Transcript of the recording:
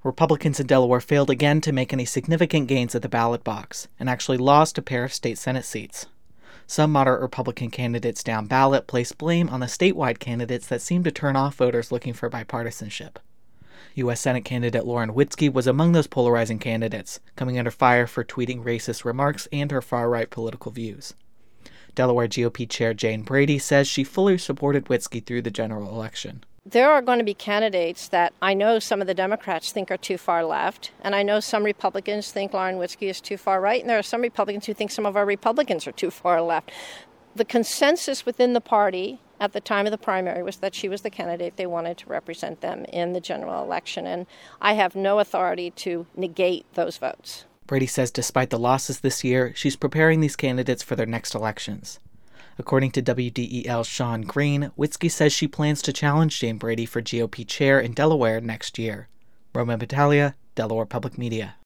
Republicans in Delaware failed again to make any significant gains at the ballot box, and actually lost a pair of state Senate seats. Some moderate Republican candidates down ballot placed blame on the statewide candidates that seemed to turn off voters looking for bipartisanship. U.S. Senate candidate Lauren Witzke was among those polarizing candidates, coming under fire for tweeting racist remarks and her far-right political views. Delaware GOP Chair Jane Brady says she fully supported Witzke through the general election. There are going to be candidates that I know some of the Democrats think are too far left, and I know some Republicans think Lauren Witzke is too far right, and there are some Republicans who think some of our Republicans are too far left. The consensus within the party at the time of the primary was that she was the candidate they wanted to represent them in the general election, and I have no authority to negate those votes. Brady says despite the losses this year, she's preparing these candidates for their next elections. According to WDEL's Sean Green, Witzke says she plans to challenge Jane Brady for GOP chair in Delaware next year. Roman Battaglia, Delaware Public Media.